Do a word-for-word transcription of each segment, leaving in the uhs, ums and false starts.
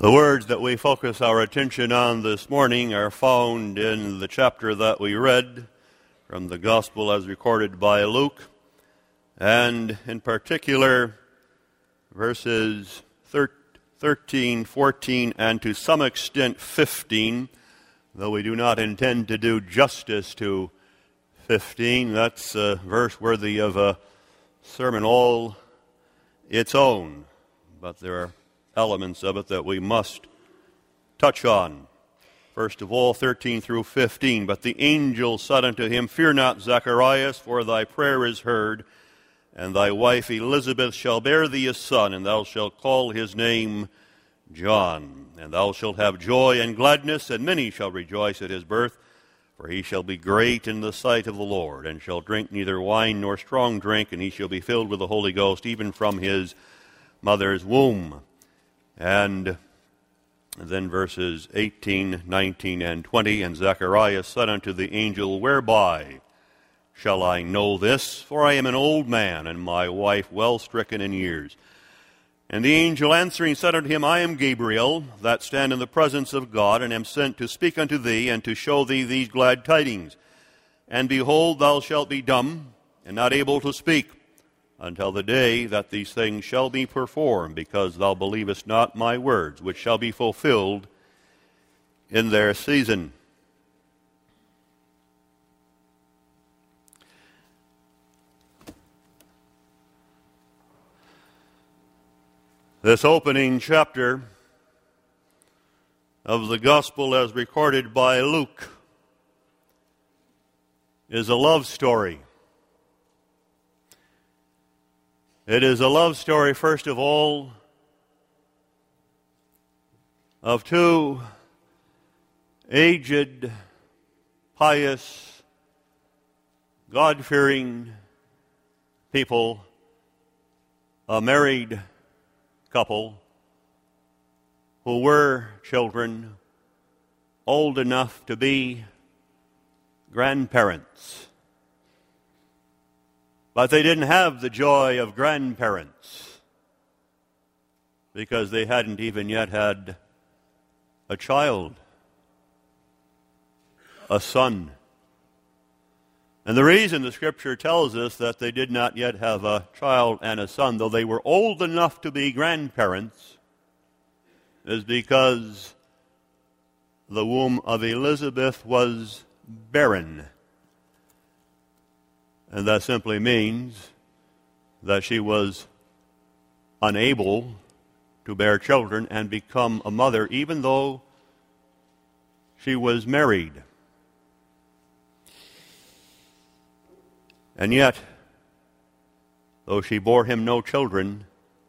The words that we focus our attention on this morning are found in the chapter that we read from the Gospel as recorded by Luke, and in particular verses thirteen, fourteen, and to some extent fifteen, though we do not intend to do justice to fifteen. That's a verse worthy of a sermon all its own, but there are elements of it that we must touch on. First of all, thirteen through fifteen. But the angel said unto him, Fear not, Zacharias, for thy prayer is heard, and thy wife Elizabeth shall bear thee a son, and thou shalt call his name John. And thou shalt have joy and gladness, and many shall rejoice at his birth, for he shall be great in the sight of the Lord, and shall drink neither wine nor strong drink, and he shall be filled with the Holy Ghost, even from his mother's womb. And then verses eighteen, nineteen, and twenty, And Zacharias said unto the angel, Whereby shall I know this? For I am an old man, and my wife well stricken in years. And the angel answering said unto him, I am Gabriel, that stand in the presence of God, and am sent to speak unto thee, and to show thee these glad tidings. And behold, thou shalt be dumb, and not able to speak, until the day that these things shall be performed, because thou believest not my words, which shall be fulfilled in their season. This opening chapter of the Gospel as recorded by Luke is a love story. It is a love story, first of all, of two aged, pious, God-fearing people, a married couple who were children old enough to be grandparents. But they didn't have the joy of grandparents because they hadn't even yet had a child, a son. And the reason the Scripture tells us that they did not yet have a child and a son, though they were old enough to be grandparents, is because the womb of Elizabeth was barren. And that simply means that she was unable to bear children and become a mother, even though she was married. And yet, though she bore him no children,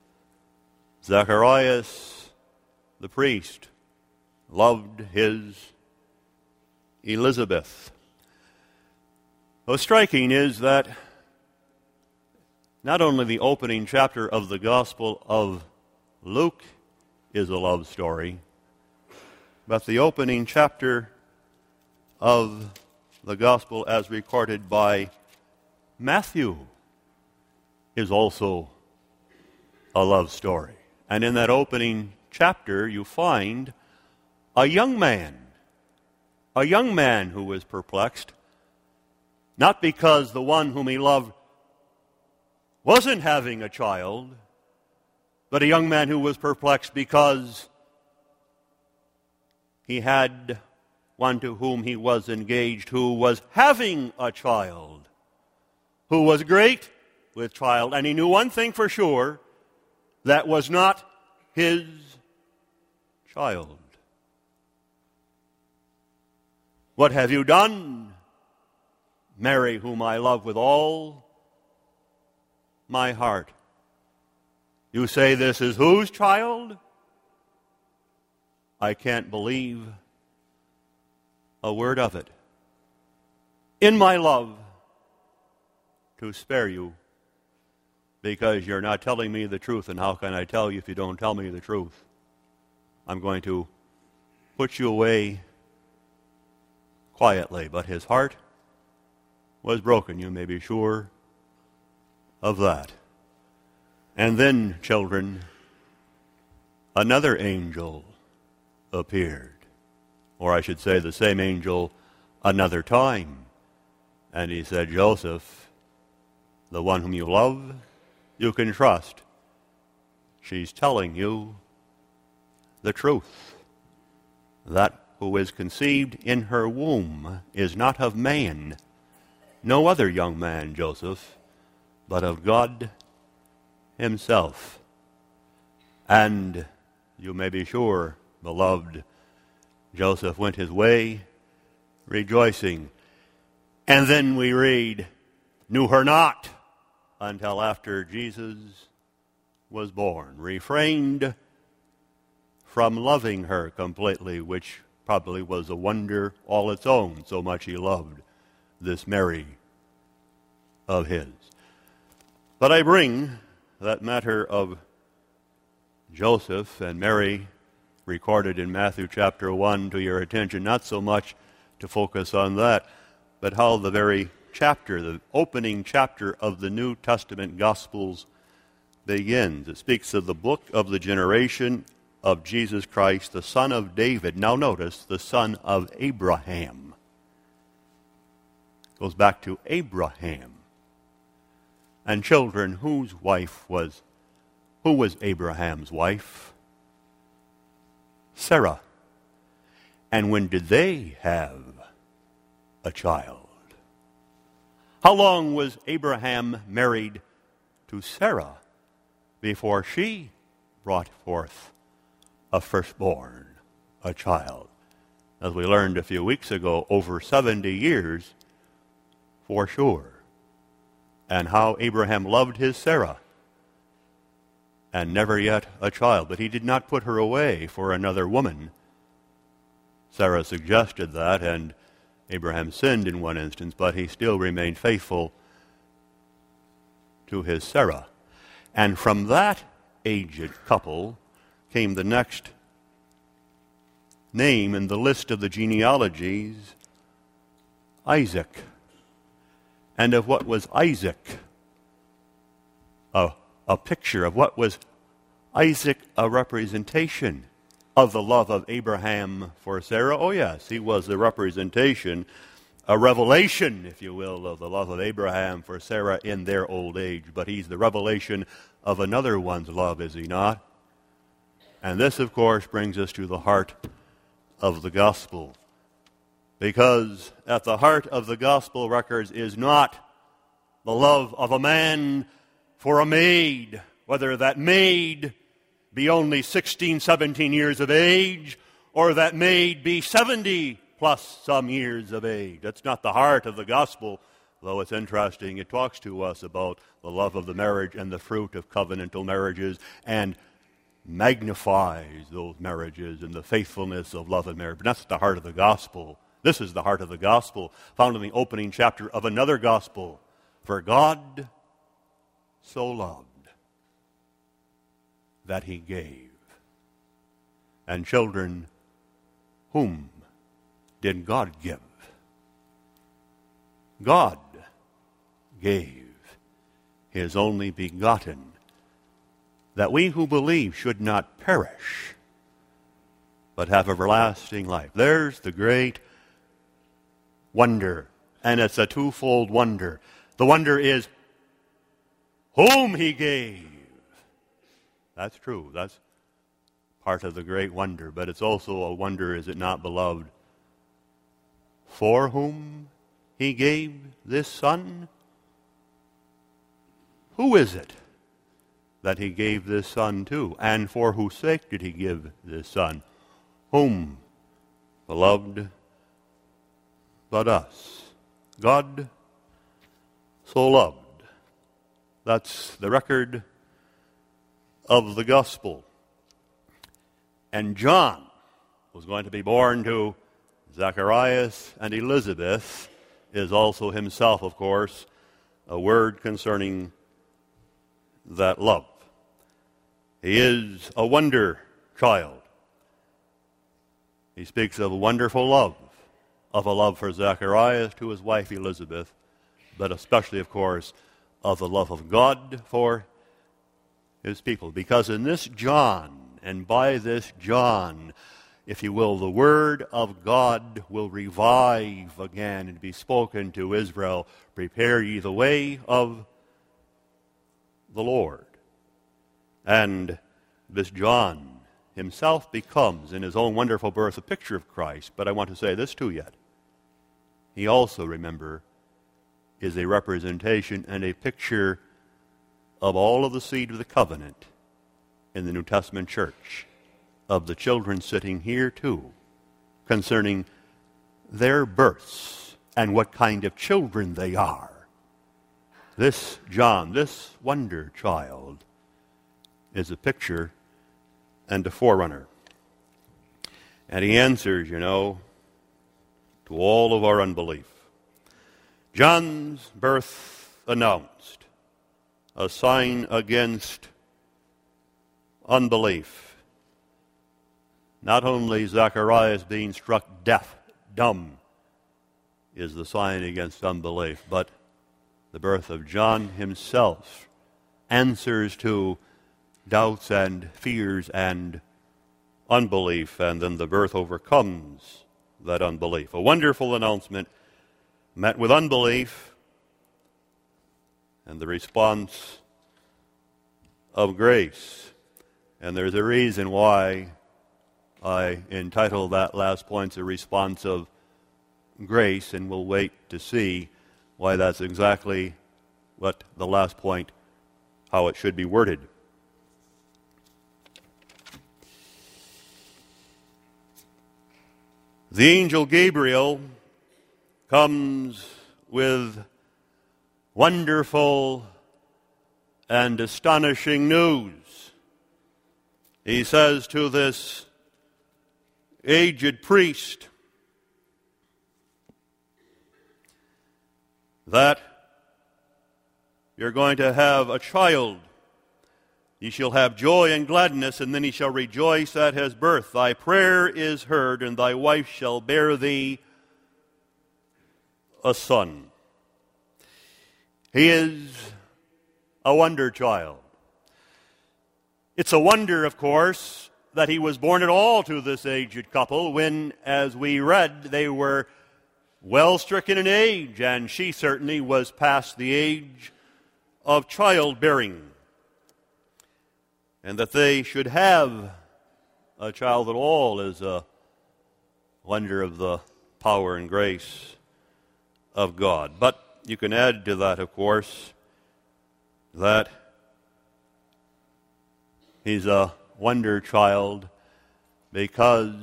Zacharias, the priest, loved his Elizabeth. What's striking is that not only the opening chapter of the Gospel of Luke is a love story, but the opening chapter of the Gospel as recorded by Matthew is also a love story. And in that opening chapter you find a young man, a young man who was perplexed, not because the one whom he loved wasn't having a child, but a young man who was perplexed because he had one to whom he was engaged who was having a child, who was great with child, and he knew one thing for sure, that was not his child. What have you done, Mary, whom I love with all my heart? You say this is whose child? I can't believe a word of it. In my love to spare you, because you're not telling me the truth, and how can I tell you if you don't tell me the truth? I'm going to put you away quietly. But his heart was broken, you may be sure of that. And then, children, another angel appeared. Or I should say the same angel another time. And he said, Joseph, the one whom you love, you can trust. She's telling you the truth. That who is conceived in her womb is not of man, no other young man, Joseph, but of God himself. And you may be sure, beloved, Joseph went his way rejoicing. And then we read, knew her not until after Jesus was born, refrained from loving her completely, which probably was a wonder all its own, so much he loved this Mary of his. But I bring that matter of Joseph and Mary recorded in Matthew chapter one to your attention, not so much to focus on that, but how the very chapter, the opening chapter of the New Testament Gospels begins. It speaks of the book of the generation of Jesus Christ, the son of David. Now notice, the son of Abraham. Goes back to Abraham. And children, whose wife was, who was Abraham's wife? Sarah. And when did they have a child? How long was Abraham married to Sarah before she brought forth a firstborn, a child? As we learned a few weeks ago, over seventy years for sure. And how Abraham loved his Sarah, and never yet a child. But he did not put her away for another woman. Sarah suggested that, and Abraham sinned in one instance, but he still remained faithful to his Sarah. And from that aged couple came the next name in the list of the genealogies, Isaac. And of what was Isaac? A, a picture of what was Isaac, a representation of the love of Abraham for Sarah? Oh yes, he was the representation, a revelation, if you will, of the love of Abraham for Sarah in their old age. But he's the revelation of another one's love, is he not? And this, of course, brings us to the heart of the gospel. Because at the heart of the gospel records is not the love of a man for a maid, whether that maid be only sixteen, seventeen years of age, or that maid be seventy plus some years of age. That's not the heart of the gospel, though it's interesting. It talks to us about the love of the marriage and the fruit of covenantal marriages, and magnifies those marriages and the faithfulness of love and marriage. But that's the heart of the gospel. This is the heart of the gospel, found in the opening chapter of another gospel. For God so loved that he gave. And children, whom did God give? God gave his only begotten, that we who believe should not perish, but have everlasting life. There's the great wonder, and it's a twofold wonder. The wonder is whom he gave. That's true. That's part of the great wonder. But it's also a wonder, is it not, beloved, for whom he gave this Son? Who is it that he gave this Son to? And for whose sake did he give this Son? Whom, beloved, but us? God so loved. That's the record of the gospel. And John was going to be born to Zacharias and Elizabeth, is also himself, of course, a word concerning that love. He is a wonder child. He speaks of a wonderful love, of a love for Zacharias to his wife Elizabeth, but especially, of course, of the love of God for his people. Because in this John, and by this John, if you will, the word of God will revive again and be spoken to Israel. Prepare ye the way of the Lord. And this John himself becomes, in his own wonderful birth, a picture of Christ. But I want to say this too yet. He also, remember, is a representation and a picture of all of the seed of the covenant in the New Testament church, of the children sitting here too, concerning their births and what kind of children they are. This John, this wonder child, is a picture and a forerunner. And he answers, you know, to all of our unbelief. John's birth announced, a sign against unbelief. Not only Zacharias being struck deaf, dumb, is the sign against unbelief, but the birth of John himself answers to doubts and fears and unbelief, and then the birth overcomes that unbelief. A wonderful announcement met with unbelief and the response of grace. And there's a reason why I entitled that last point the response of grace, and we'll wait to see why that's exactly what the last point, how it should be worded. The angel Gabriel comes with wonderful and astonishing news. He says to this aged priest that you're going to have a child. He shall have joy and gladness, and then he shall rejoice at his birth. Thy prayer is heard, and thy wife shall bear thee a son. He is a wonder child. It's a wonder, of course, that he was born at all to this aged couple when, as we read, they were well stricken in age, and she certainly was past the age of childbearing. And that they should have a child at all is a wonder of the power and grace of God. But you can add to that, of course, that he's a wonder child because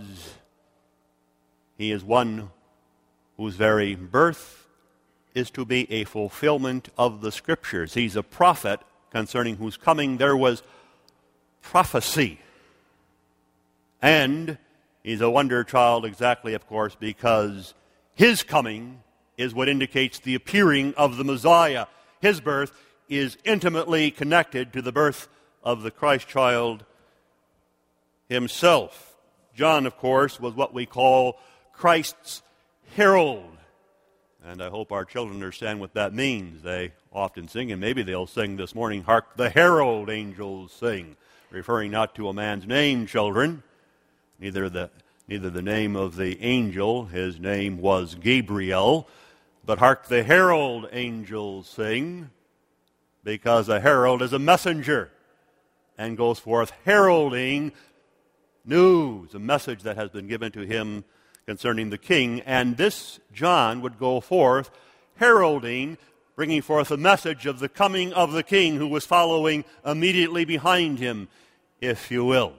he is one whose very birth is to be a fulfillment of the Scriptures. He's a prophet concerning whose coming there was prophecy. And he's a wonder child exactly, of course, because his coming is what indicates the appearing of the Messiah. His birth is intimately connected to the birth of the Christ child himself. John, of course, was what we call Christ's herald. And I hope our children understand what that means. They often sing, and maybe they'll sing this morning, "Hark the herald angels sing," referring not to a man's name, children, neither the, neither the name of the angel, his name was Gabriel, but hark the herald angels sing, because a herald is a messenger and goes forth heralding news, a message that has been given to him concerning the king. And this John would go forth heralding, bringing forth a message of the coming of the king who was following immediately behind him, if you will.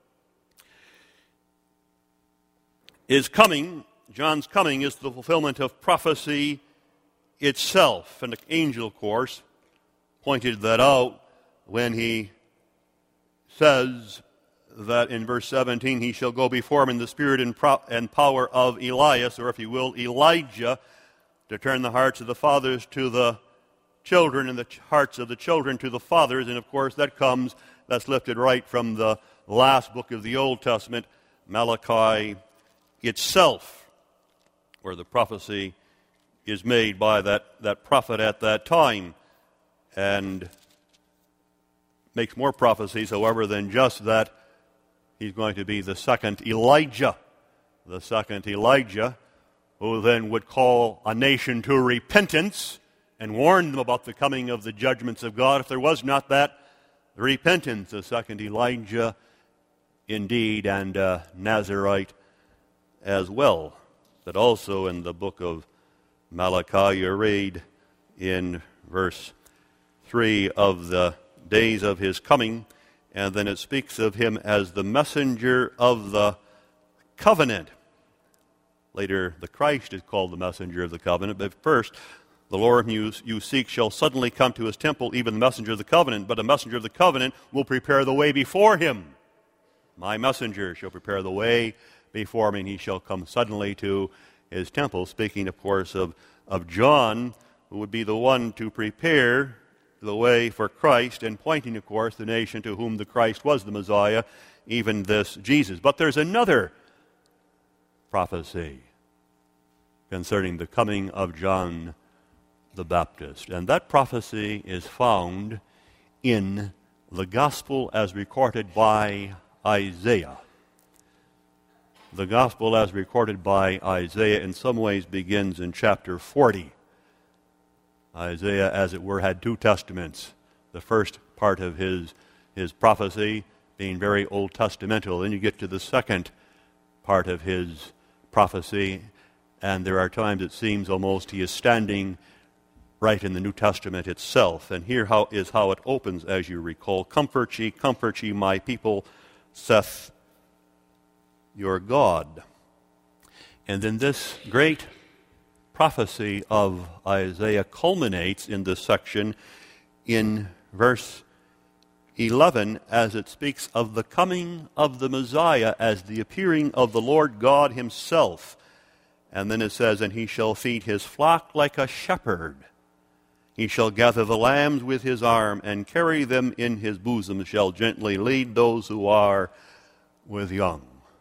His coming, John's coming, is the fulfillment of prophecy itself. And the angel, of course, pointed that out when he says that in verse seventeen, he shall go before him in the spirit and, pro- and power of Elias, or if you will, Elijah, to turn the hearts of the fathers to the children and the ch- hearts of the children to the fathers. And of course that comes, that's lifted right from the last book of the Old Testament, Malachi itself, where the prophecy is made by that, that prophet at that time, and makes more prophecies, however, than just that he's going to be the second Elijah. The second Elijah, who then would call a nation to repentance and warn them about the coming of the judgments of God. If there was not that repentance, the second Elijah indeed, and uh, Nazarite as well. But also in the book of Malachi, you read in verse three of the days of his coming, and then it speaks of him as the messenger of the covenant. Later, the Christ is called the messenger of the covenant, but first, the Lord whom you, you seek shall suddenly come to his temple, even the messenger of the covenant, but the messenger of the covenant will prepare the way before him. My messenger shall prepare the way before me, and he shall come suddenly to his temple. Speaking, of course, of, of John, who would be the one to prepare the way for Christ, and pointing, of course, the nation to whom the Christ was the Messiah, even this Jesus. But there's another prophecy concerning the coming of John the Baptist, and that prophecy is found in the Gospel as recorded by Isaiah. The Gospel as recorded by Isaiah in some ways begins in chapter forty. Isaiah, as it were, had two testaments. The first part of his, his prophecy being very Old Testamental. Then you get to the second part of his prophecy, and there are times it seems almost he is standing right in the New Testament itself. And here how, is how it opens, as you recall. Comfort ye, comfort ye, my people, saith your God. And then this great prophecy of Isaiah culminates in this section in verse eleven, as it speaks of the coming of the Messiah as the appearing of the Lord God himself. And then it says, and he shall feed his flock like a shepherd. He shall gather the lambs with his arm, and carry them in his bosom, shall gently lead those who are with young.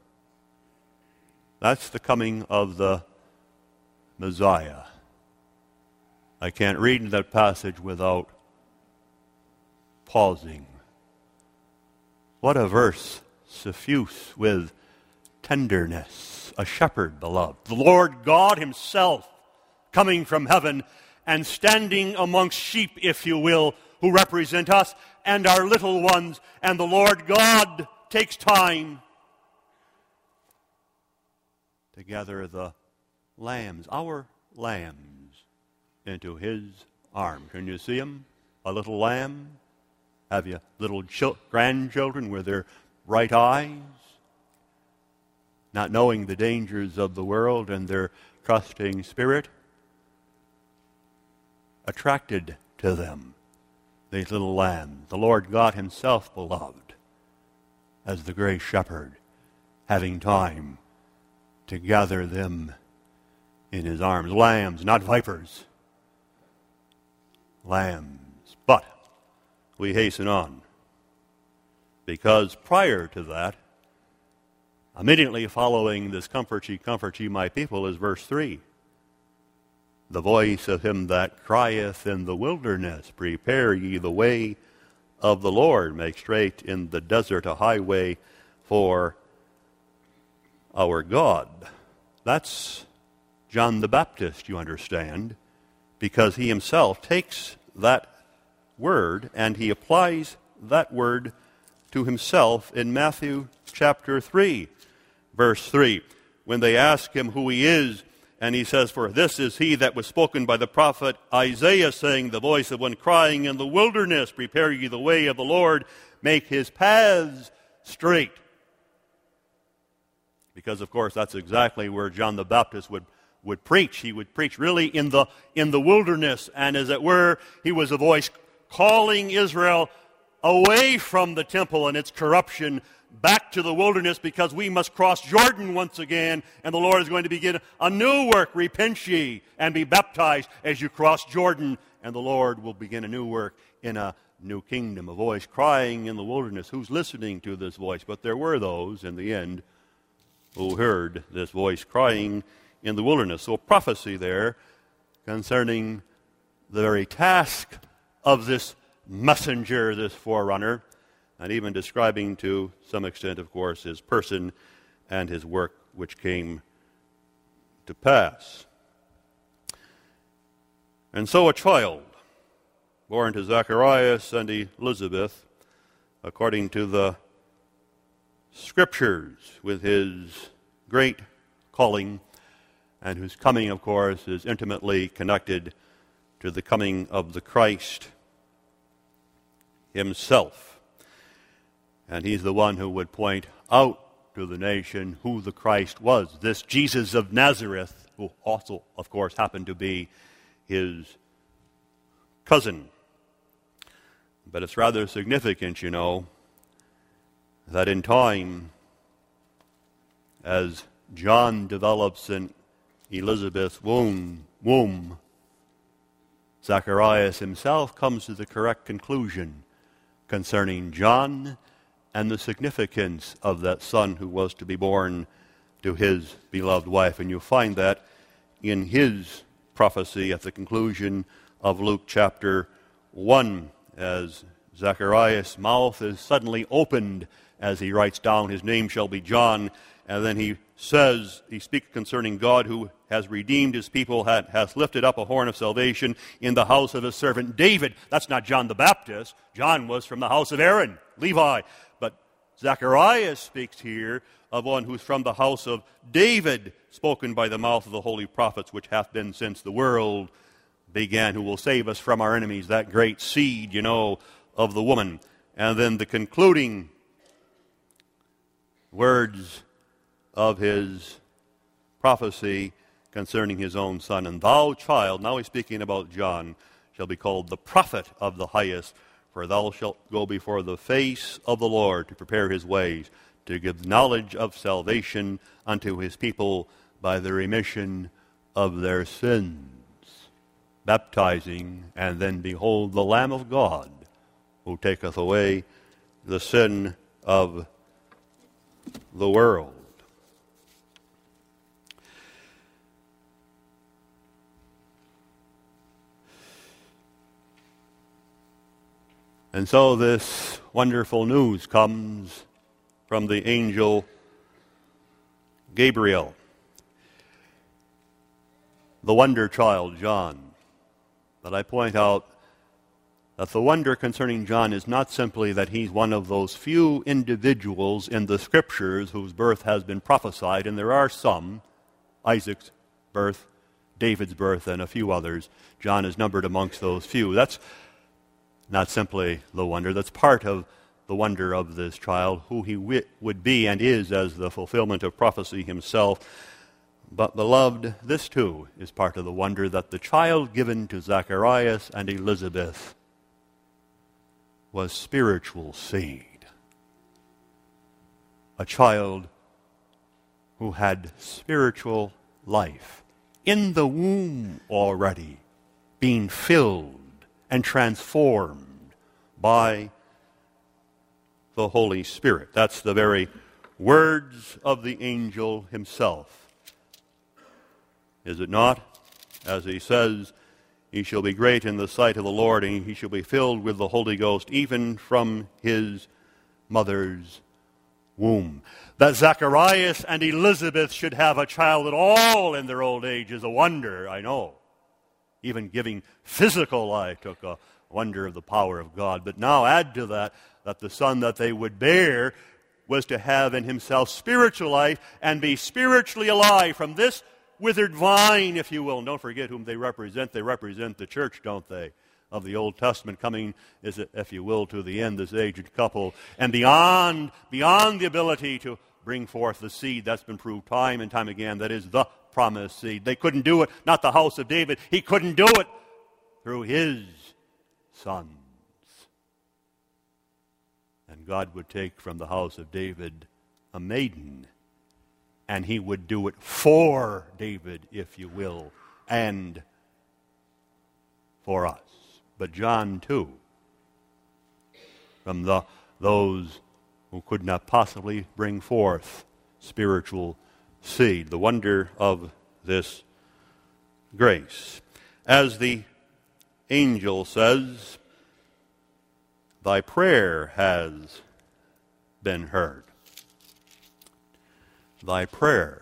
That's the coming of the Messiah. I can't read that passage without pausing. What a verse, suffuse with tenderness. A shepherd, beloved. The Lord God himself coming from heaven and standing amongst sheep, if you will, who represent us and our little ones. And the Lord God takes time to gather the lambs, our lambs, into his arms. Can you see him? A little lamb? Have you little ch- grandchildren with their bright eyes? Not knowing the dangers of the world and their trusting spirit? Attracted to them, these little lambs. The Lord God himself, beloved, as the great shepherd, having time to gather them in his arms. Lambs, not vipers. Lambs. But we hasten on, because prior to that, immediately following this comfort ye, comfort ye, my people, is verse three. The voice of him that crieth in the wilderness, prepare ye the way of the Lord, make straight in the desert a highway for our God. That's John the Baptist, you understand, because he himself takes that word and he applies that word to himself in Matthew chapter three, verse three. When they ask him who he is, and he says, for this is he that was spoken by the prophet Isaiah, saying, the voice of one crying in the wilderness, prepare ye the way of the Lord, make his paths straight. Because, of course, that's exactly where John the Baptist would, would preach. He would preach really in the, in the wilderness, and as it were, he was a voice calling Israel away from the temple and its corruption back to the wilderness, because we must cross Jordan once again, and the Lord is going to begin a new work. Repent ye and be baptized as you cross Jordan, and the Lord will begin a new work in a new kingdom. A voice crying in the wilderness. Who's listening to this voice? But there were those in the end who heard this voice crying in the wilderness. So prophecy there concerning the very task of this messenger, this forerunner, and even describing to some extent, of course, his person and his work which came to pass. And so a child, born to Zacharias and Elizabeth, according to the Scriptures, with his great calling, and whose coming, of course, is intimately connected to the coming of the Christ himself. And he's the one who would point out to the nation who the Christ was, this Jesus of Nazareth, who also, of course, happened to be his cousin. But it's rather significant, you know, that in time, as John develops in Elizabeth's womb, womb, Zacharias himself comes to the correct conclusion concerning John and the significance of that son who was to be born to his beloved wife. And you'll find that in his prophecy at the conclusion of Luke chapter one, as Zacharias' mouth is suddenly opened as he writes down, his name shall be John, and then he says, he speaks concerning God who has redeemed his people, had, has lifted up a horn of salvation in the house of his servant David. That's not John the Baptist. John was from the house of Aaron, Levi. But Zacharias speaks here of one who's from the house of David, spoken by the mouth of the holy prophets, which hath been since the world began, who will save us from our enemies, that great seed, you know, of the woman. And then the concluding words of his prophecy concerning his own son. And thou, child, now he's speaking about John, shall be called the prophet of the highest, for thou shalt go before the face of the Lord to prepare his ways, to give knowledge of salvation unto his people by the remission of their sins. Baptizing, and then behold the Lamb of God, who taketh away the sin of the world. And so this wonderful news comes from the angel Gabriel. The wonder child, John. But I point out that the wonder concerning John is not simply that he's one of those few individuals in the Scriptures whose birth has been prophesied, and there are some, Isaac's birth, David's birth, and a few others. John is numbered amongst those few. That's not simply the wonder. That's part of the wonder of this child, who he w- would be and is as the fulfillment of prophecy himself. But, beloved, this too is part of the wonder, that the child given to Zacharias and Elizabeth was spiritual seed. A child who had spiritual life in the womb already, being filled and transformed by the Holy Spirit. That's the very words of the angel himself. Is it not? As he says, he shall be great in the sight of the Lord, and he shall be filled with the Holy Ghost, even from his mother's womb. That Zacharias and Elizabeth should have a child at all in their old age is a wonder, I know. Even giving physical life took a wonder of the power of God. But now add to that, that the son that they would bear was to have in himself spiritual life and be spiritually alive from this withered vine, if you will. And don't forget whom they represent. They represent the church, don't they, of the Old Testament, coming, is it, if you will, to the end, this aged couple. And beyond, beyond the ability to bring forth the seed, that's been proved time and time again, that is the promised seed. They couldn't do it, not the house of David. He couldn't do it through his sons. And God would take from the house of David a maiden, and he would do it for David, if you will, and for us. But John, too, from the those who could not possibly bring forth spiritual seed, the wonder of this grace. As the angel says, thy prayer has been heard. Thy prayer.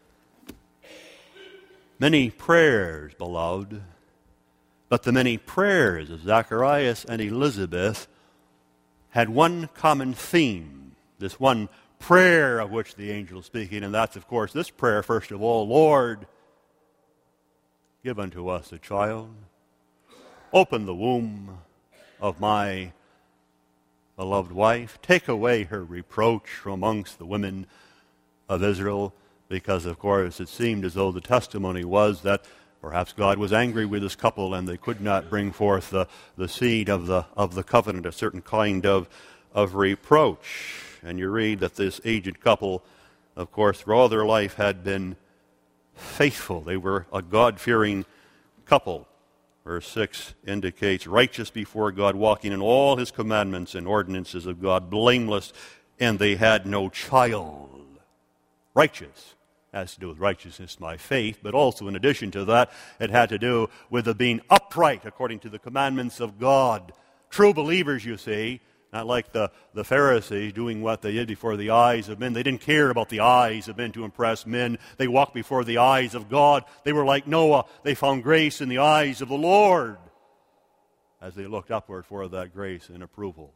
Many prayers, beloved, but the many prayers of Zacharias and Elizabeth had one common theme, this one prayer of which the angel is speaking, and that's, of course, this prayer, first of all, Lord, give unto us a child. Open the womb of my beloved wife. Take away her reproach from amongst the women of Israel, because, of course, it seemed as though the testimony was that perhaps God was angry with this couple and they could not bring forth the, the seed of the of the covenant, a certain kind of, of reproach. And you read that this aged couple, of course, through all their life had been faithful. They were a God-fearing couple. Verse six indicates, righteous before God, walking in all his commandments and ordinances of God, blameless, and they had no child. Righteous has to do with righteousness by faith, but also in addition to that, it had to do with the being upright according to the commandments of God. True believers, you see, not like the, the Pharisees doing what they did before the eyes of men. They didn't care about the eyes of men to impress men. They walked before the eyes of God. They were like Noah. They found grace in the eyes of the Lord as they looked upward for that grace and approval.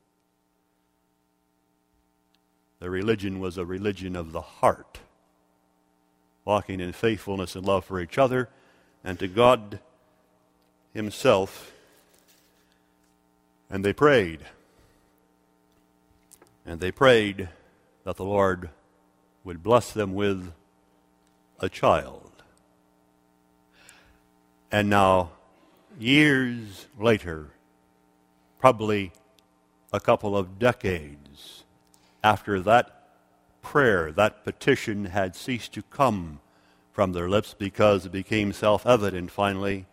Their religion was a religion of the heart, walking in faithfulness and love for each other and to God himself. And they prayed. And they prayed that the Lord would bless them with a child. And now, years later, probably a couple of decades after that prayer, that petition had ceased to come from their lips because it became self-evident finally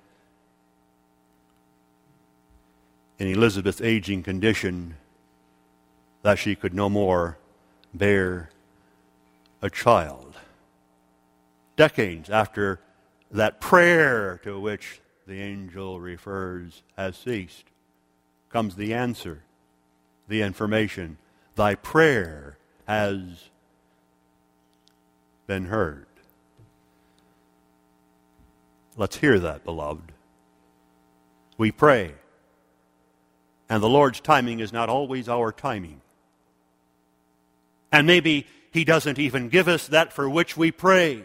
in Elizabeth's aging condition that she could no more bear a child. Decades after that prayer to which the angel refers has ceased, comes the answer, the information. Thy prayer has been heard. Let's hear that, beloved. We pray, and the Lord's timing is not always our timing. And maybe he doesn't even give us that for which we pray.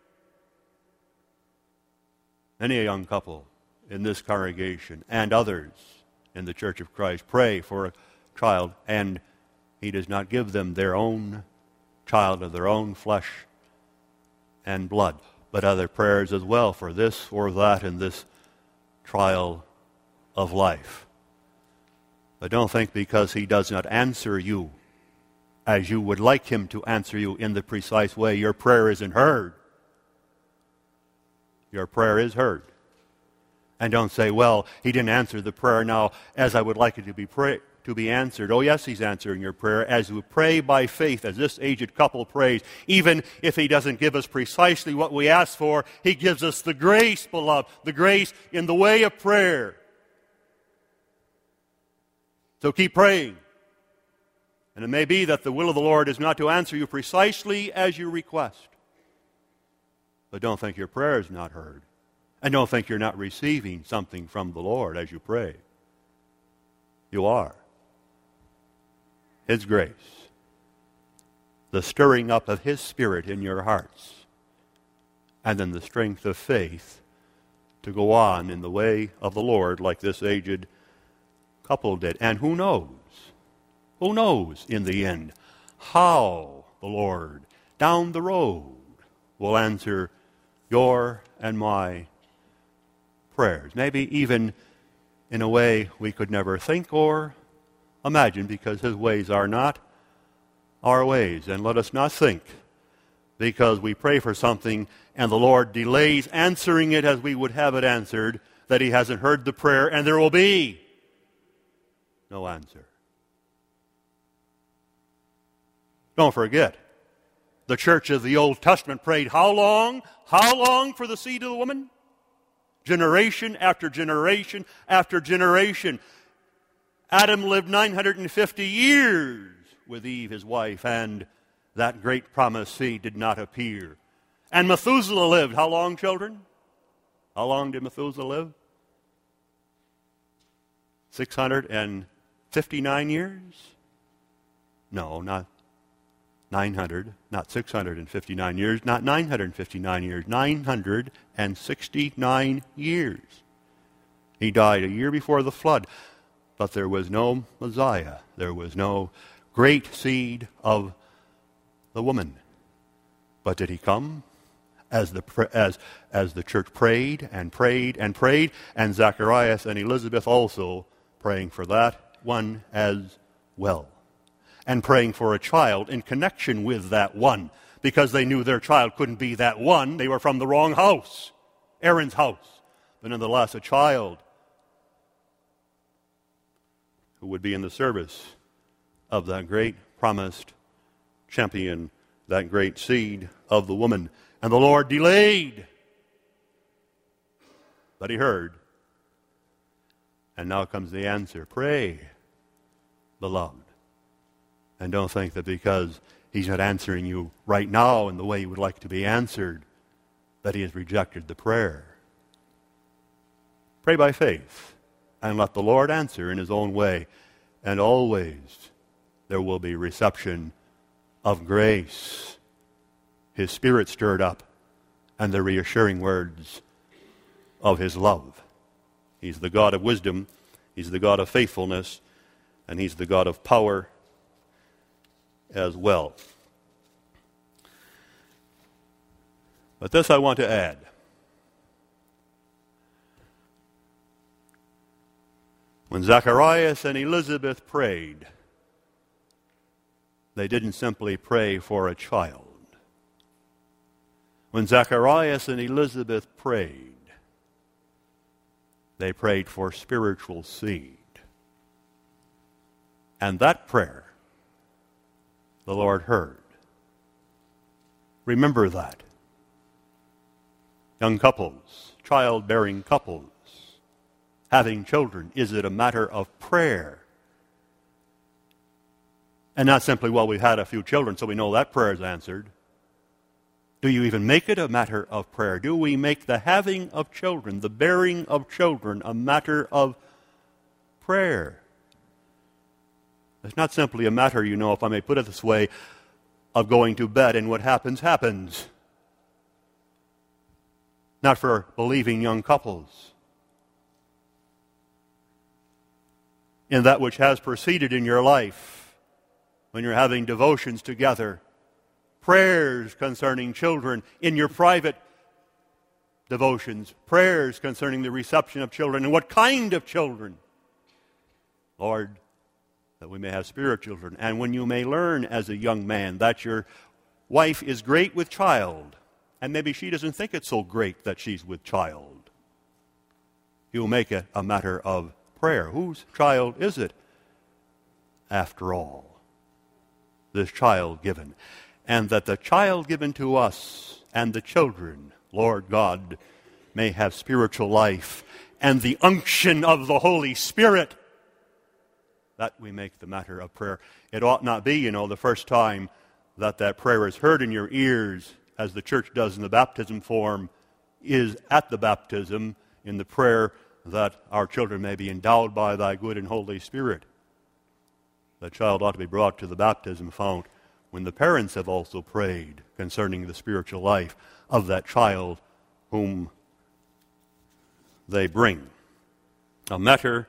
Many a young couple in this congregation and others in the Church of Christ pray for a child, and he does not give them their own child of their own flesh and blood, but other prayers as well for this or that in this trial of life. But don't think because he does not answer you as you would like him to answer you in the precise way, your prayer isn't heard. Your prayer is heard. And don't say, well, he didn't answer the prayer now as I would like it to be pray- to be answered. Oh, yes, he's answering your prayer as we pray by faith, as this aged couple prays. Even if he doesn't give us precisely what we ask for, he gives us the grace, beloved, the grace in the way of prayer. So keep praying. And it may be that the will of the Lord is not to answer you precisely as you request. But don't think your prayer is not heard. And don't think you're not receiving something from the Lord as you pray. You are. His grace. The stirring up of His Spirit in your hearts. And then the strength of faith to go on in the way of the Lord like this aged couple did. And who knows? Who knows in the end how the Lord down the road will answer your and my prayers. Maybe even in a way we could never think or imagine, because His ways are not our ways. And let us not think because we pray for something and the Lord delays answering it as we would have it answered, that He hasn't heard the prayer and there will be no answer. Don't forget, the church of the Old Testament prayed how long? How long for the seed of the woman? Generation after generation after generation. Adam lived nine hundred fifty years with Eve, his wife, and that great promised seed did not appear. And Methuselah lived how long, children? How long did Methuselah live? six hundred fifty-nine years? No, not nine hundred, not six hundred fifty-nine years, not nine hundred fifty-nine years, nine hundred sixty-nine years. He died a year before the flood, but there was no Messiah. There was no great seed of the woman. But did he come? As the, as, as the church prayed and prayed and prayed, and Zacharias and Elizabeth also praying for that one as well. And praying for a child in connection with that one, because they knew their child couldn't be that one. They were from the wrong house, Aaron's house. But nonetheless, a child who would be in the service of that great promised champion, that great seed of the woman. And the Lord delayed, but he heard. And now comes the answer. Pray, beloved. And don't think that because he's not answering you right now in the way you would like to be answered, that he has rejected the prayer. Pray by faith, and let the Lord answer in his own way. And always there will be reception of grace. His Spirit stirred up, and the reassuring words of his love. He's the God of wisdom, he's the God of faithfulness, and he's the God of power as well. But this I want to add. When Zacharias and Elizabeth prayed, they didn't simply pray for a child. When Zacharias and Elizabeth prayed, they prayed for spiritual seed. And that prayer the Lord heard. Remember that. Young couples, childbearing couples, having children, is it a matter of prayer? And not simply, well, we've had a few children, so we know that prayer is answered. Do you even make it a matter of prayer? Do we make the having of children, the bearing of children, a matter of prayer? It's not simply a matter, you know, if I may put it this way, of going to bed and what happens, happens. Not for believing young couples. In that which has proceeded in your life, when you're having devotions together, prayers concerning children in your private devotions, prayers concerning the reception of children, and what kind of children. Lord, that we may have spiritual children. And when you may learn as a young man that your wife is great with child, and maybe she doesn't think it's so great that she's with child, you'll make it a matter of prayer. Whose child is it, after all? This child given. And that the child given to us and the children, Lord God, may have spiritual life and the unction of the Holy Spirit, that we make the matter of prayer. It ought not be, you know, the first time that that prayer is heard in your ears, as the church does in the baptism form, is at the baptism in the prayer that our children may be endowed by thy good and Holy Spirit. The child ought to be brought to the baptism fount when the parents have also prayed concerning the spiritual life of that child whom they bring. A matter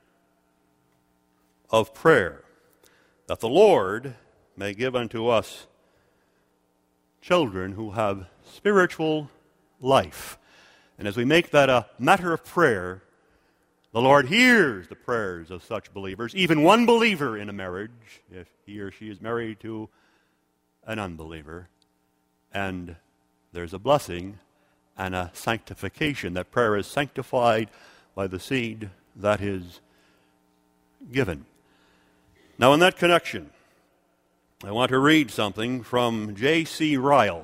of prayer, that the Lord may give unto us children who have spiritual life. And as we make that a matter of prayer, the Lord hears the prayers of such believers, even one believer in a marriage, if he or she is married to an unbeliever, and there's a blessing and a sanctification. That prayer is sanctified by the seed that is given. Now, in that connection, I want to read something from J C Ryle,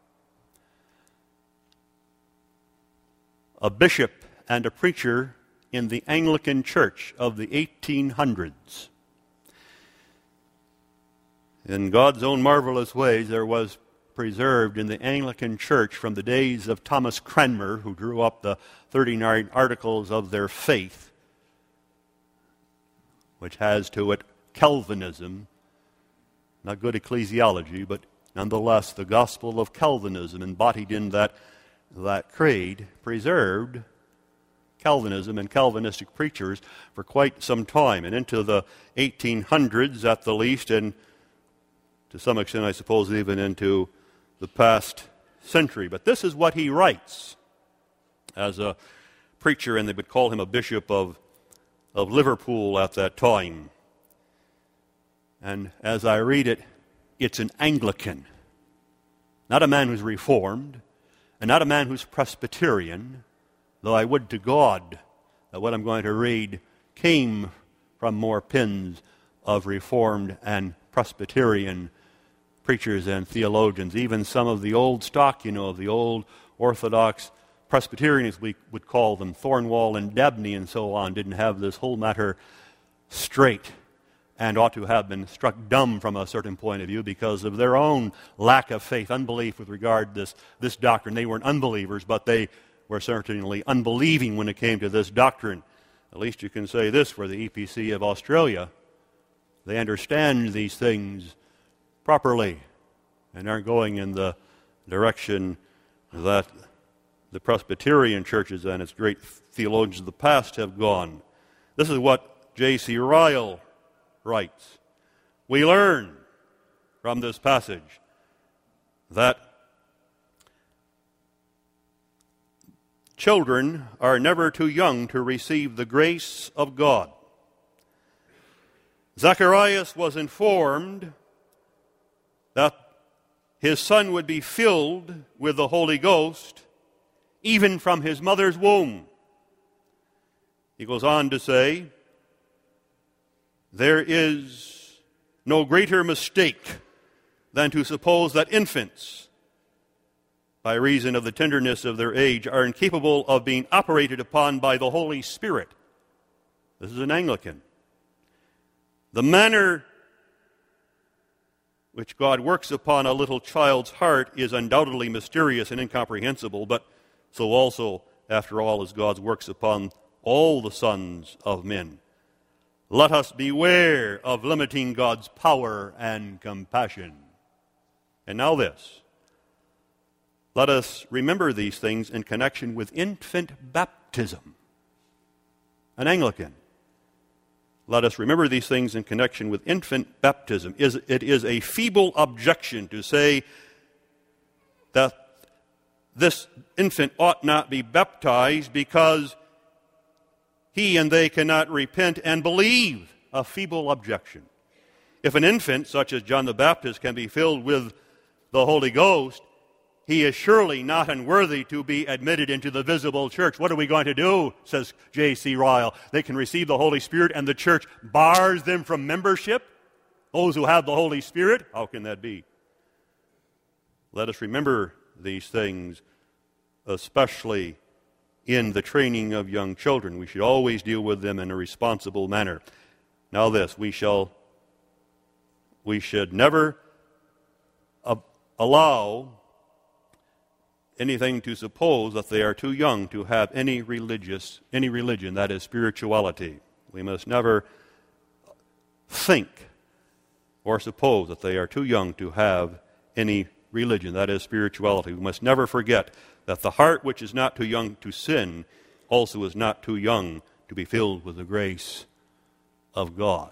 a bishop and a preacher in the Anglican Church of the eighteen hundreds. In God's own marvelous ways, there was preserved in the Anglican Church from the days of Thomas Cranmer, who drew up the thirty-nine Articles of their faith, which has to it Calvinism, not good ecclesiology, but nonetheless the gospel of Calvinism embodied in that, that creed, preserved Calvinism and Calvinistic preachers for quite some time, and into the eighteen hundreds at the least, and to some extent, I suppose, even into the past century. But this is what he writes as a preacher, and they would call him a bishop of, of Liverpool at that time. And as I read it, it's an Anglican, not a man who's Reformed, and not a man who's Presbyterian, though I would to God that what I'm going to read came from more pens of Reformed and Presbyterian preachers and theologians. Even some of the old stock, you know, of the old Orthodox Presbyterians, we would call them, Thornwall and Dabney and so on, didn't have this whole matter straight and ought to have been struck dumb from a certain point of view because of their own lack of faith, unbelief with regard to this, this doctrine. They weren't unbelievers, but they were certainly unbelieving when it came to this doctrine. At least you can say this for the E P C of Australia. They understand these things properly and aren't going in the direction that the Presbyterian churches and its great theologians of the past have gone. This is what J C Ryle writes. We learn from this passage that children are never too young to receive the grace of God. Zacharias was informed that his son would be filled with the Holy Ghost even from his mother's womb. He goes on to say, there is no greater mistake than to suppose that infants, by reason of the tenderness of their age, are incapable of being operated upon by the Holy Spirit. This is an Anglican. The manner which God works upon a little child's heart is undoubtedly mysterious and incomprehensible, but so also, after all, is God's works upon all the sons of men. Let us beware of limiting God's power and compassion. And now this. Let us remember these things in connection with infant baptism. An Anglican. Let us remember these things in connection with infant baptism. It is a feeble objection to say that this infant ought not be baptized because he and they cannot repent and believe. A feeble objection. If an infant, such as John the Baptist, can be filled with the Holy Ghost, he is surely not unworthy to be admitted into the visible church. What are we going to do, says J C Ryle? They can receive the Holy Spirit and the church bars them from membership? Those who have the Holy Spirit? How can that be? Let us remember these things, especially in the training of young children. We should always deal with them in a responsible manner. Now this, we shall, we should never uh, allow anything to suppose that they are too young to have any religious, any religion, that is spirituality. We must never think or suppose that they are too young to have any religion, that is spirituality. We must never forget that the heart which is not too young to sin also is not too young to be filled with the grace of God.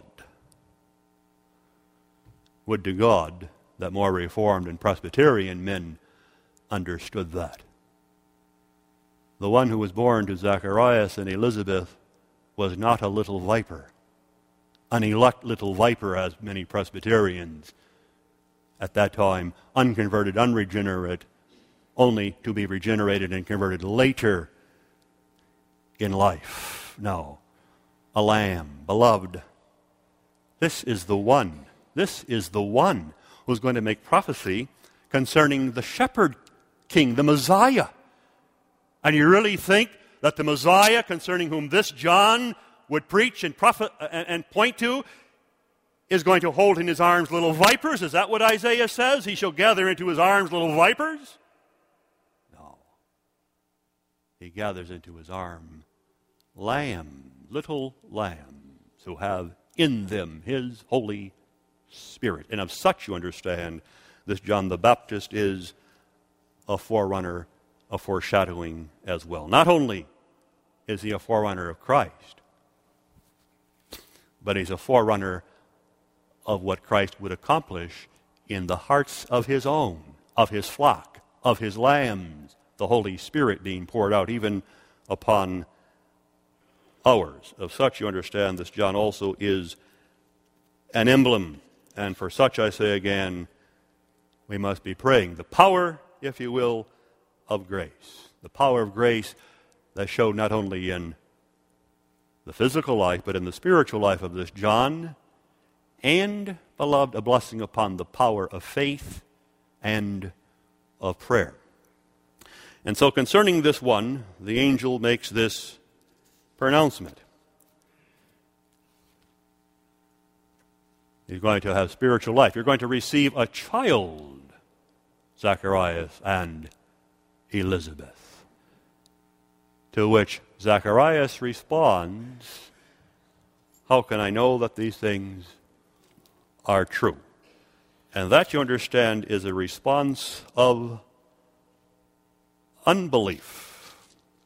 Would to God that more Reformed and Presbyterian men understood that. The one who was born to Zacharias and Elizabeth was not a little viper, an elect little viper, as many Presbyterians at that time, unconverted, unregenerate, only to be regenerated and converted later in life. No, a lamb, beloved. This is the one, this is the one who's going to make prophecy concerning the shepherd king, the Messiah. And you really think that the Messiah, concerning whom this John would preach and, prophet, and, and point to, is going to hold in his arms little vipers? Is that what Isaiah says? He shall gather into his arms little vipers? No. He gathers into his arm lambs, little lambs, who have in them his Holy Spirit. And of such, you understand, this John the Baptist is a forerunner, a foreshadowing as well. Not only is he a forerunner of Christ, but he's a forerunner of what Christ would accomplish in the hearts of his own, of his flock, of his lambs, the Holy Spirit being poured out even upon ours. Of such, you understand, this John also is an emblem. And for such, I say again, we must be praying. The power, if you will, of grace. The power of grace that showed not only in the physical life, but in the spiritual life of this John, and, beloved, a blessing upon the power of faith and of prayer. And so concerning this one, the angel makes this pronouncement. He's going to have spiritual life. You're going to receive a child, Zacharias and Elizabeth. To which Zacharias responds, how can I know that these things are true? And that, you understand, is a response of unbelief.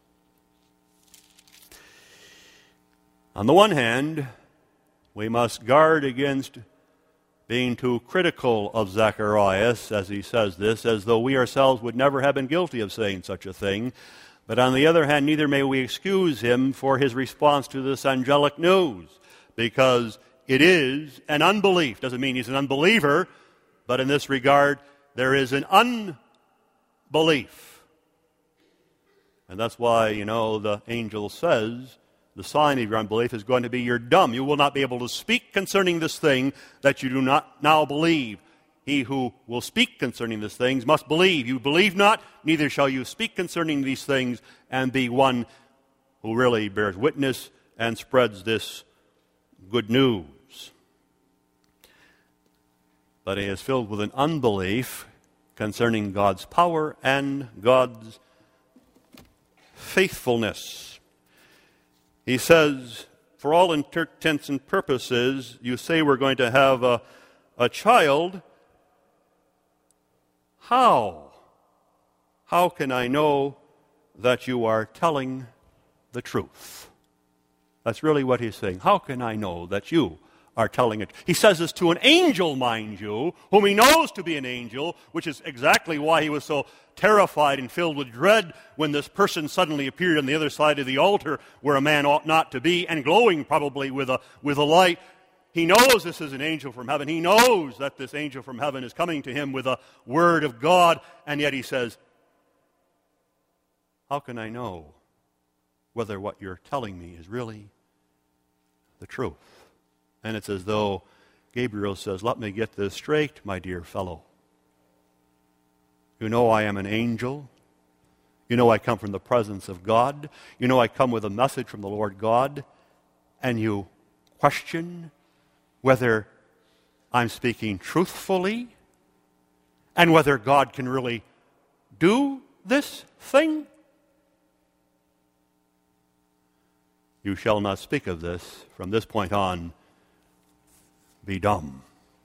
On the one hand, we must guard against being too critical of Zacharias, as he says this, as though we ourselves would never have been guilty of saying such a thing. But on the other hand, neither may we excuse him for his response to this angelic news, because it is an unbelief. Doesn't mean he's an unbeliever, but in this regard, there is an unbelief. And that's why, you know, the angel says, the sign of your unbelief is going to be you're dumb. You will not be able to speak concerning this thing that you do not now believe. He who will speak concerning these things must believe. You believe not, neither shall you speak concerning these things and be one who really bears witness and spreads this good news. But he is filled with an unbelief concerning God's power and God's faithfulness. He says, for all intents and purposes, you say we're going to have a, a child. How? How can I know that you are telling the truth? That's really what he's saying. How can I know that you are telling it? He says this to an angel, mind you, whom he knows to be an angel, which is exactly why he was so terrified and filled with dread when this person suddenly appeared on the other side of the altar where a man ought not to be, and glowing probably with a, with a light. He knows this is an angel from heaven. He knows that this angel from heaven is coming to him with a word of God, and yet he says, how can I know whether what you're telling me is really the truth? And it's as though Gabriel says, let me get this straight, my dear fellow. You know I am an angel. You know I come from the presence of God. You know I come with a message from the Lord God. And you question whether I'm speaking truthfully and whether God can really do this thing? You shall not speak of this. From this point on, be dumb.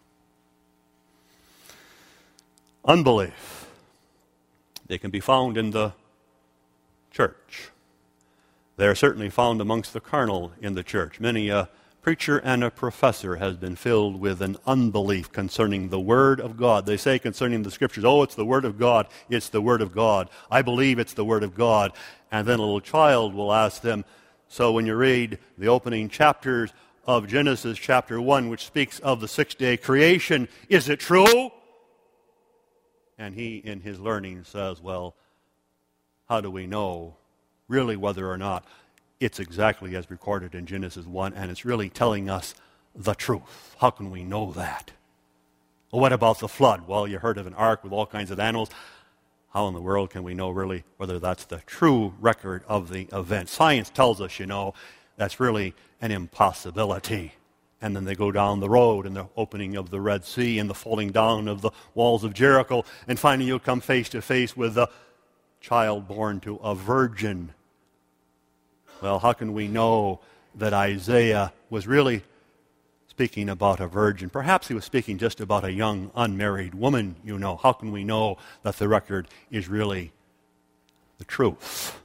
Unbelief. They can be found in the church. They are certainly found amongst the carnal in the church. Many a preacher and a professor has been filled with an unbelief concerning the Word of God. They say concerning the Scriptures, oh, it's the Word of God, it's the Word of God. I believe it's the Word of God. And then a little child will ask them, so when you read the opening chapters of Genesis chapter one, which speaks of the six-day creation, is it true? And he, in his learning, says, well, how do we know really whether or not it's exactly as recorded in Genesis one, and it's really telling us the truth? How can we know that? Well, what about the flood? Well, you heard of an ark with all kinds of animals. how in the world can we know really whether that's the true record of the event? Science tells us, you know, that's really an impossibility. And then they go down the road and the opening of the Red Sea and the falling down of the walls of Jericho. And finally you come face to face with the child born to a virgin. Well, how can we know that Isaiah was really speaking about a virgin? Perhaps he was speaking just about a young unmarried woman, you know. How can we know that the record is really the truth?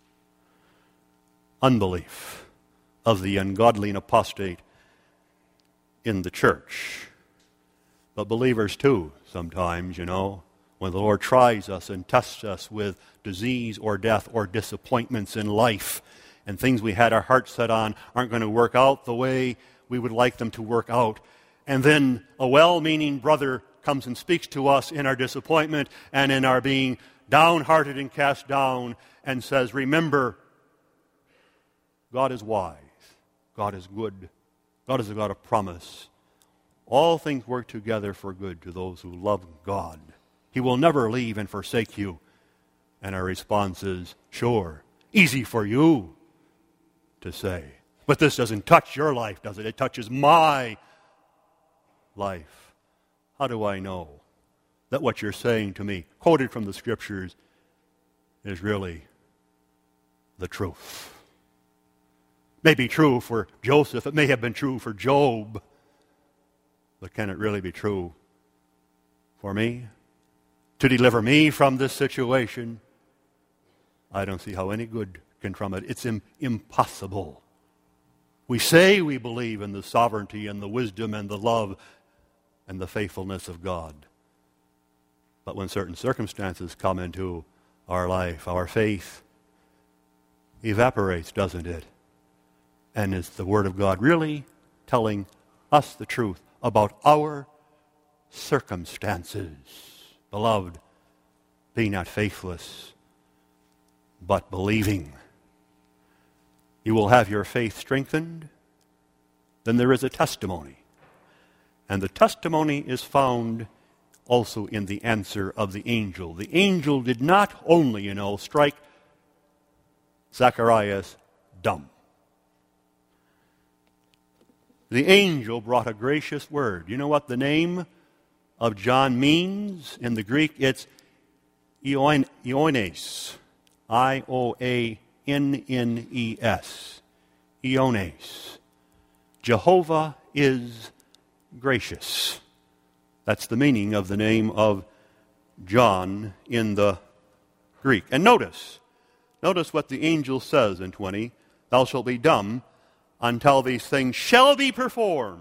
Unbelief of the ungodly and apostate in the church. But believers too, sometimes, you know, when the Lord tries us and tests us with disease or death or disappointments in life, and things we had our hearts set on aren't going to work out the way we would like them to work out. And then a well-meaning brother comes and speaks to us in our disappointment and in our being downhearted and cast down and says, remember, God is wise. God is good. God is a God of promise. All things work together for good to those who love God. He will never leave and forsake you. And our response is, sure, easy for you to say. But this doesn't touch your life, does it? It touches my life. How do I know that what you're saying to me, quoted from the Scriptures, is really the truth? It may be true for Joseph. It may have been true for Job. But can it really be true for me? To deliver me from this situation? I don't see how any good can from it. It's im- impossible. We say we believe in the sovereignty and the wisdom and the love and the faithfulness of God. But when certain circumstances come into our life, our faith evaporates, doesn't it? And is the Word of God really telling us the truth about our circumstances? Beloved, be not faithless, but believing. You will have your faith strengthened. Then there is a testimony. And the testimony is found also in the answer of the angel. The angel did not only, you know, strike Zacharias dumb. The angel brought a gracious word. You know what the name of John means? In the Greek, it's Ioannes. I O A N N E S. Ioannes. Jehovah is gracious. That's the meaning of the name of John in the Greek. And notice, notice what the angel says in twenty. Thou shalt be dumb until these things shall be performed.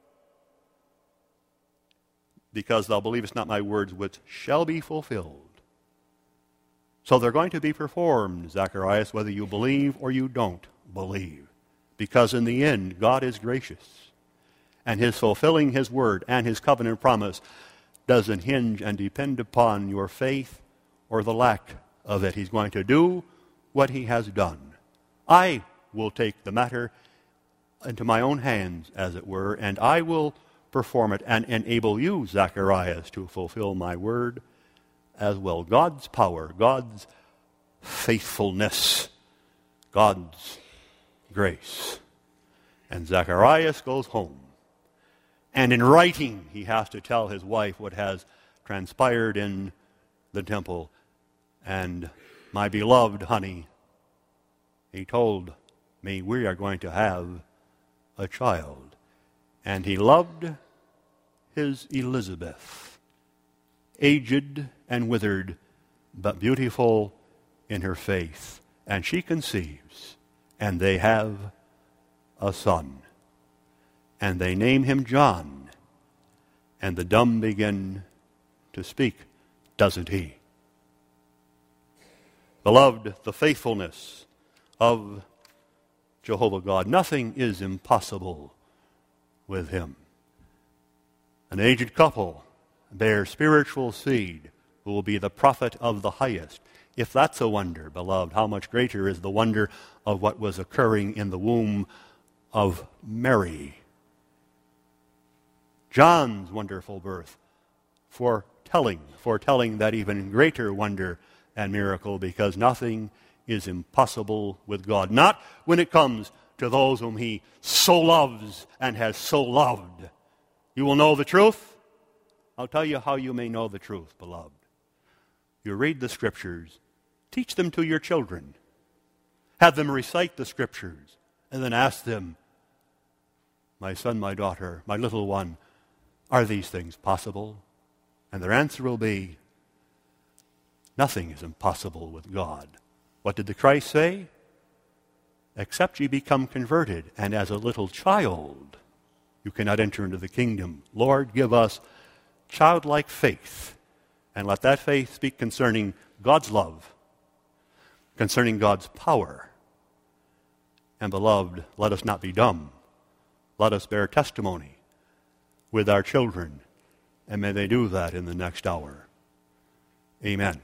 Because thou believest not my words, which shall be fulfilled. So they're going to be performed, Zacharias, whether you believe or you don't believe. Because in the end, God is gracious. And His fulfilling His word and His covenant promise doesn't hinge and depend upon your faith or the lack of it. He's going to do what He has done. I will take the matter into my own hands, as it were, and I will perform it and enable you, Zacharias, to fulfill my word as well. God's power, God's faithfulness, God's grace. And Zacharias goes home. And in writing, he has to tell his wife what has transpired in the temple. And my beloved honey, he told me we are going to have a child. And he loved his Elizabeth, aged and withered, but beautiful in her faith. And she conceives, and they have a son. And they name him John. And the dumb begin to speak, doesn't he? Beloved, the faithfulness of Jehovah God. Nothing is impossible with Him. An aged couple bear spiritual seed who will be the prophet of the highest. If that's a wonder, beloved, how much greater is the wonder of what was occurring in the womb of Mary. John's wonderful birth telling, foretelling that even greater wonder and miracle, because nothing is impossible with God. Not when it comes to those whom he so loves and has so loved. You will know the truth. I'll tell you how you may know the truth, beloved. You read the Scriptures. Teach them to your children. Have them recite the Scriptures. And then ask them, my son, my daughter, my little one, are these things possible? And their answer will be, nothing is impossible with God. What did the Christ say? Except ye become converted, and as a little child, you cannot enter into the kingdom. Lord, give us childlike faith, and let that faith speak concerning God's love, concerning God's power. And beloved, let us not be dumb. Let us bear testimony with our children, and may they do that in the next hour. Amen.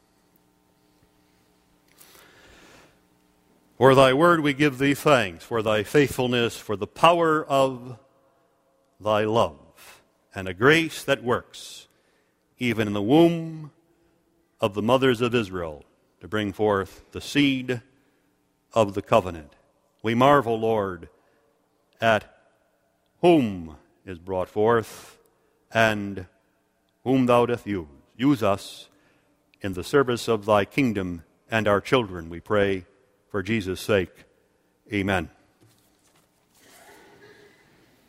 For thy word we give thee thanks, for thy faithfulness, for the power of thy love, and a grace that works, even in the womb of the mothers of Israel, to bring forth the seed of the covenant. We marvel, Lord, at whom is brought forth, and whom thou dost use. Use us in the service of thy kingdom and our children, we pray, for Jesus' sake. Amen.